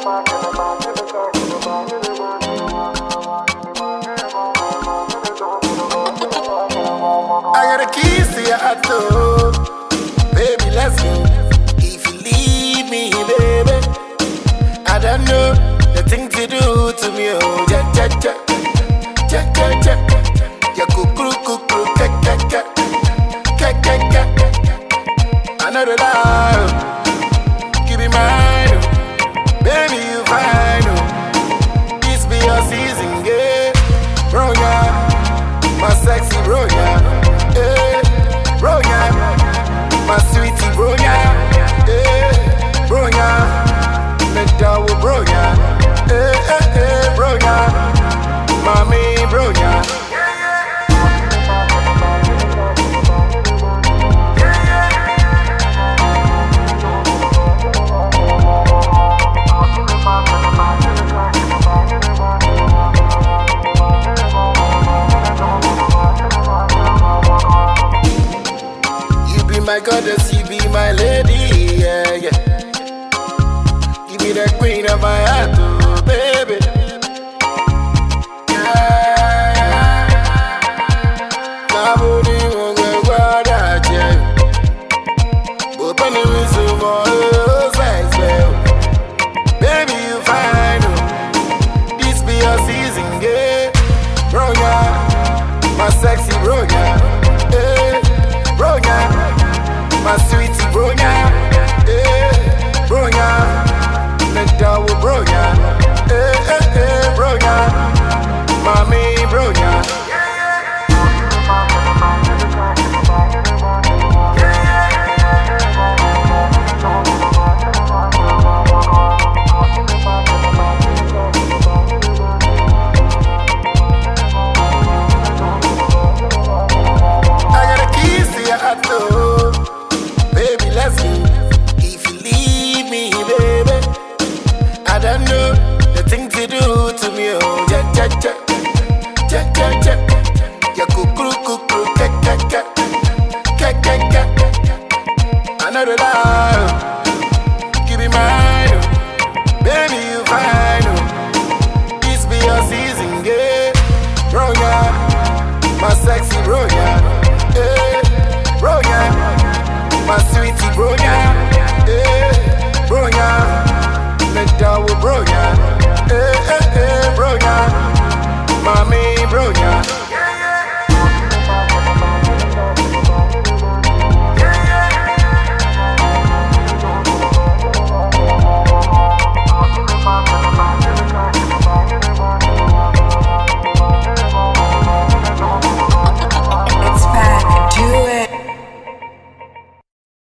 I got the keys to your heart, though. Baby, let's go. If you leave me, baby, I don't know the thing to do to me. Oh, ja, ja, ja, ja, ja, ja. Ya kukuru, kukuru, ka, ka, ka, ka, ka, ka. I know the love, keep it mine, oh. Baby, you fine, oh. This be your season, yeah. Bro, yeah, my sexy bro, yeah. Bro, yeah, my sweetie bro, yeah. Bro, yeah, let down with bro, yeah. Bro, yeah, mommy, bro, yeah. My goddess, you be my lady, yeah, yeah. You be the queen of my heart, oh, baby.